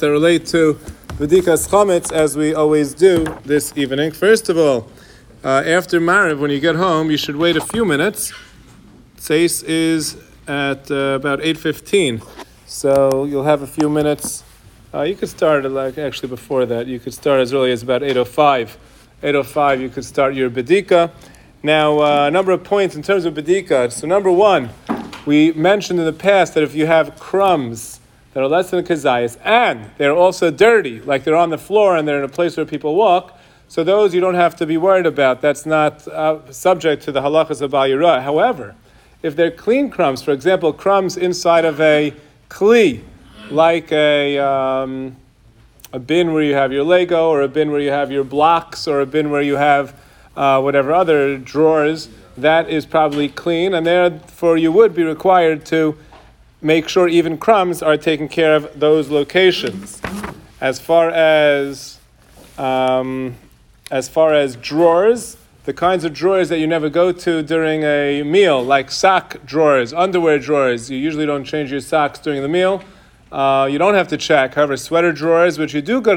that relate to B'dikas Chametz, as we always do this evening. First of all, after Mariv, when you get home, you should wait a few minutes. Tzeis is at about 8:15, so you'll have a few minutes. You could start actually before that. You could start as early as about 8:05. 8:05, you could start your B'dika. Now, a number of points in terms of B'dika. So number one, we mentioned in the past that if you have crumbs that are less than a kazayas, and they're also dirty, like they're on the floor and they're in a place where people walk, so those you don't have to be worried about. That's not subject to the halachas of Bal Yirah. However, if they're clean crumbs, for example, crumbs inside of a kli, like a bin where you have your Lego, or a bin where you have your blocks, or a bin where you have whatever other drawers, that is probably clean, and therefore you would be required to make sure even crumbs are taken care of those locations. As far as drawers, the kinds of drawers that you never go to during a meal, like sock drawers, underwear drawers, you usually don't change your socks during the meal. You don't have to check. However, sweater drawers, which you do go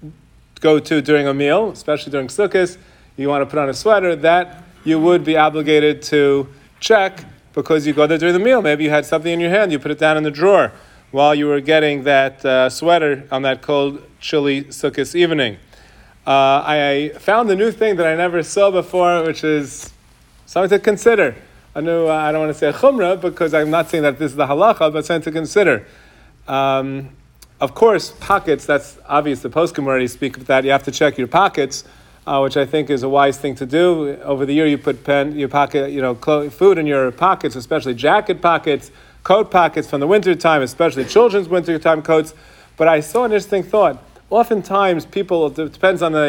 to during a meal, especially during Sukkot, you want to put on a sweater, that you would be obligated to check because you go there during the meal. Maybe you had something in your hand, you put it down in the drawer while you were getting that sweater on that cold, chilly Sukkot evening. I found a new thing that I never saw before, which is something to consider. I don't want to say a chumrah because I'm not saying that this is the halacha, but something to consider. Of course, pockets, that's obvious. The poskim already speak of that. You have to check your pockets, which I think is a wise thing to do. Over the year, you put food in your pockets, especially jacket pockets, coat pockets from the winter time, especially children's wintertime coats. But I saw an interesting thought. Oftentimes, people, it depends on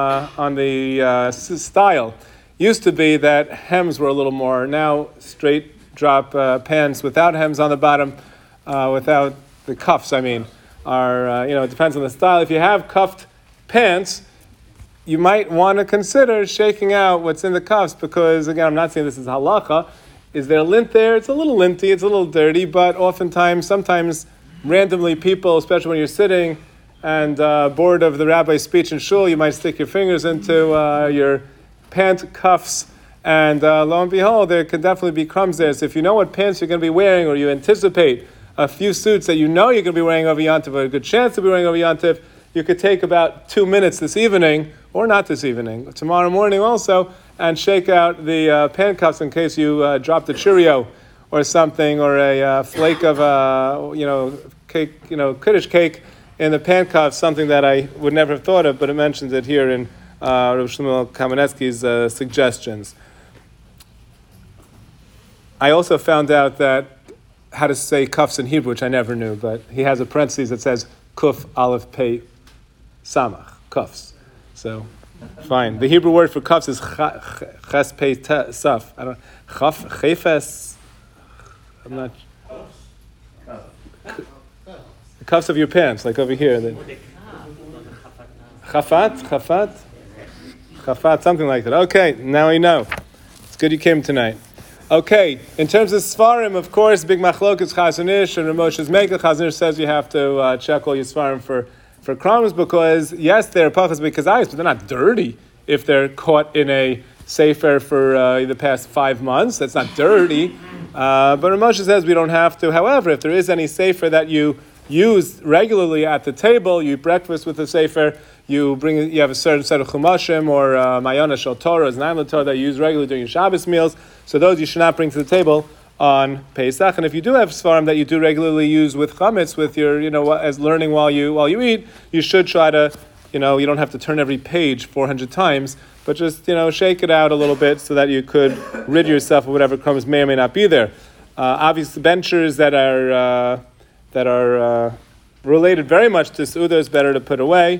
the style. Used to be that hems were a little more. Now, straight drop pants without hems on the bottom, without the cuffs, are, it depends on the style. If you have cuffed pants, you might want to consider shaking out what's in the cuffs because, again, I'm not saying this is halacha. Is there lint there? It's a little linty, it's a little dirty, but sometimes, randomly people, especially when you're sitting and bored of the rabbi's speech in shul, you might stick your fingers into your pant cuffs, and lo and behold, there could definitely be crumbs there. So if you know what pants you're going to be wearing, or you anticipate a few suits that you know you're going to be wearing over Yom Tov, or a good chance to be wearing over Yom Tov, you could take about 2 minutes this evening, or not this evening, tomorrow morning also, and shake out the pant cuffs in case you dropped a Cheerio or something, or a flake of cake, Kiddush cake in the pant cuffs, something that I would never have thought of, but it mentions it here in Rav Shmuel Kamenetsky's suggestions. I also found out that how to say cuffs in Hebrew, which I never knew, but he has a parenthesis that says kuf aleph pei samach, cuffs. So, fine. The Hebrew word for cuffs is ches pei saf. I don't chaf chefes. I'm not. The cuffs of your pants, like over here. Chafat, something like that. Okay, now we know. It's good you came tonight. Okay, in terms of Sfarim, of course, big machlokas Chazon Ish and Ramoshes Mega. Chazon Ish says you have to check all your Sfarim for crumbs because, yes, they're pachas b'kazayis, but they're not dirty if they're caught in a sefer for the past 5 months. That's not dirty. But Ramoshes says we don't have to. However, if there is any sefer that you use regularly at the table, you eat breakfast with the sefer, you have a certain set of chumashim or mayana shel Torah, znaim Torah that you use regularly during your Shabbos meals. So those you should not bring to the table on Pesach. And if you do have svarim that you do regularly use with chametz, with your as learning while you eat, you should try to you don't have to turn every page 400 times, but just shake it out a little bit so that you could rid yourself of whatever crumbs may or may not be there. Obviously, benchers that are related very much to Suda is better to put away.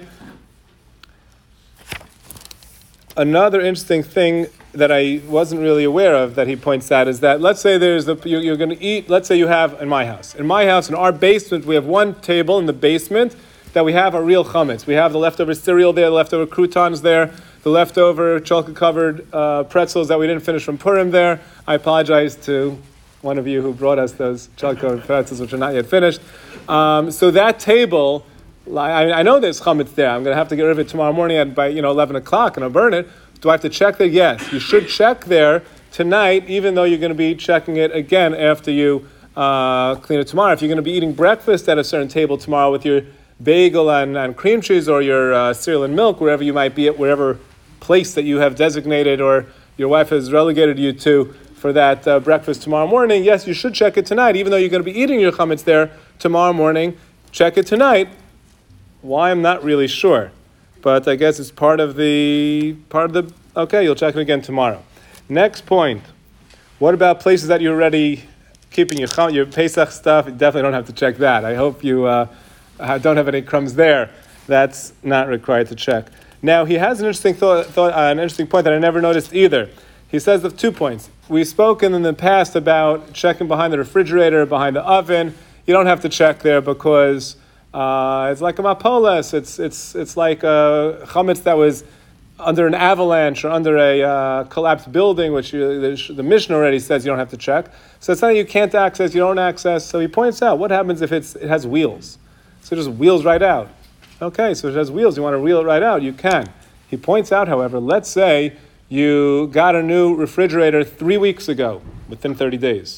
Another interesting thing that I wasn't really aware of that he points out is that let's say you're going to eat. Let's say you have in my house, in our basement, we have one table in the basement that we have a real chametz. We have the leftover cereal there, the leftover croutons there, the leftover chocolate-covered pretzels that we didn't finish from Purim there. I apologize to one of you who brought us those chocolate-covered pretzels which are not yet finished. So that table I know there's chametz there. I'm going to have to get rid of it tomorrow morning by 11 o'clock, and I'll burn it. Do I have to check there? Yes, you should check there tonight, even though you're going to be checking it again after you clean it tomorrow. If you're going to be eating breakfast at a certain table tomorrow with your bagel and cream cheese, or your cereal and milk, wherever you might be at, wherever place that you have designated or your wife has relegated you to for that breakfast tomorrow morning, yes, you should check it tonight, even though you're going to be eating your chametz there tomorrow morning. Check it tonight. Why? I'm not really sure, but I guess it's part of the. Okay, you'll check it again tomorrow. Next point. What about places that you're already keeping your Pesach stuff? You definitely don't have to check that. I hope you don't have any crumbs there. That's not required to check. Now he has an interesting an interesting point that I never noticed either. He says of 2 points. We've spoken in the past about checking behind the refrigerator, behind the oven. You don't have to check there because it's like a mapoles. It's like a chametz that was under an avalanche or under a collapsed building, which the Mishnah already says you don't have to check. So it's something you can't access, you don't access. So he points out, what happens if it has wheels? So it just wheels right out. Okay, so if it has wheels, you want to wheel it right out, you can. He points out, however, let's say you got a new refrigerator 3 weeks ago, within 30 days.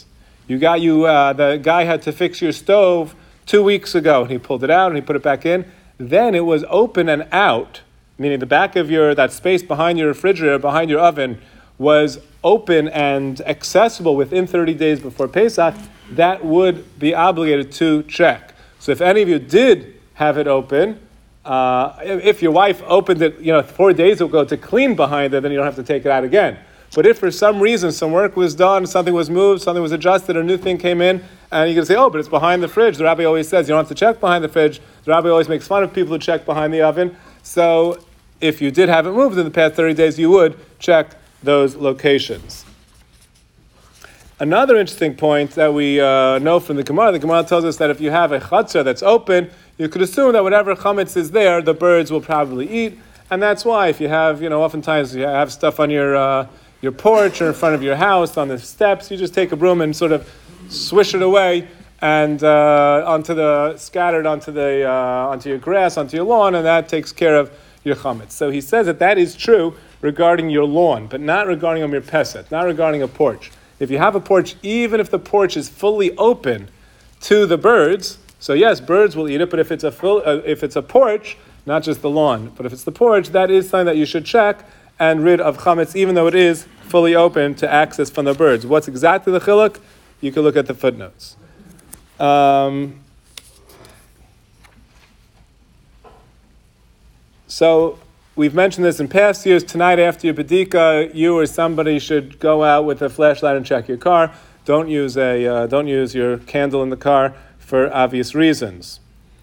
The guy had to fix your stove 2 weeks ago, and he pulled it out and he put it back in. Then it was open and out, meaning the back of that space behind your refrigerator, behind your oven, was open and accessible within 30 days before Pesach. That would be obligated to check. So if any of you did have it open, if your wife opened it, 4 days ago to clean behind it, then you don't have to take it out again. But if for some reason some work was done, something was moved, something was adjusted, a new thing came in, and you're going to say, oh, but it's behind the fridge. The rabbi always says you don't have to check behind the fridge. The rabbi always makes fun of people who check behind the oven. So if you did have it moved in the past 30 days, you would check those locations. Another interesting point that we know from the Gemara tells us that if you have a chutzah that's open, you could assume that whatever chametz is there, the birds will probably eat. And that's why if you have, oftentimes you have stuff on your porch or in front of your house, on the steps, you just take a broom and sort of swish it away and onto your grass, onto your lawn, and that takes care of your chametz. So he says that is true regarding your lawn, but not regarding a mirpeset, not regarding a porch. If you have a porch, even if the porch is fully open to the birds, so yes, birds will eat it, but if it's a porch, not just the lawn, but if it's the porch, that is something that you should check and rid of chametz, even though it is fully open to access from the birds. What's exactly the chiluk? You can look at the footnotes. So we've mentioned this in past years. Tonight after your bedika, you or somebody should go out with a flashlight and check your car. Don't use your candle in the car for obvious reasons.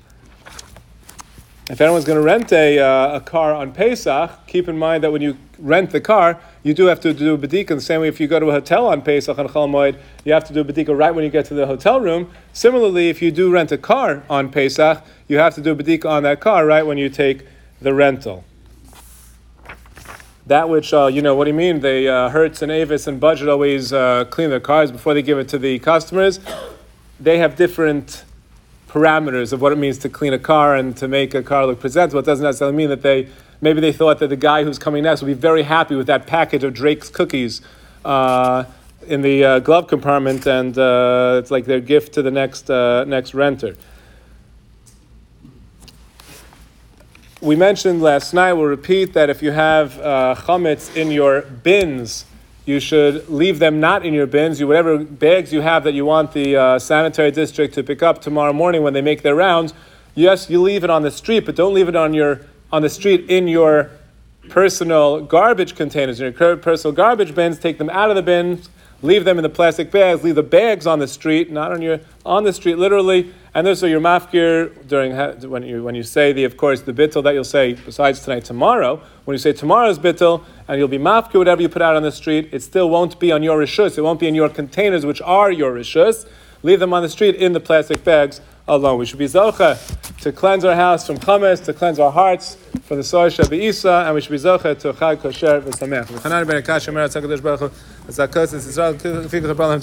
If anyone's going to rent a car on Pesach, keep in mind that when you rent the car, you do have to do a bedika. In the same way, if you go to a hotel on Pesach on Chol Moed, you have to do a bedika right when you get to the hotel room. Similarly, if you do rent a car on Pesach, you have to do a bedika on that car right when you take the rental. That which, what do you mean? They Hertz and Avis and Budget always clean their cars before they give it to the customers. They have different parameters of what it means to clean a car and to make a car look presentable. It doesn't necessarily mean that they thought that the guy who's coming next will be very happy with that package of Drake's cookies in the glove compartment, and it's like their gift to the next renter. We mentioned last night, we'll repeat, that if you have chametz in your bins, you should leave them not in your bins. Whatever bags you have that you want the sanitary district to pick up tomorrow morning when they make their rounds, yes, you leave it on the street, but don't leave it on the street in your personal garbage containers, in your personal garbage bins. Take them out of the bins, leave them in the plastic bags, leave the bags on the street, not on the street literally. And this, so your mafkir when you say the bittul that you'll say besides tonight, tomorrow. When you say tomorrow's bittul, and you'll be mafkir whatever you put out on the street, it still won't be on your rishus. It won't be in your containers, which are your rishus. Leave them on the street in the plastic bags alone. We should be zocha to cleanse our house from chametz, to cleanse our hearts from the soy shebeisa, and we should be zocha to chag kosher v'sameach.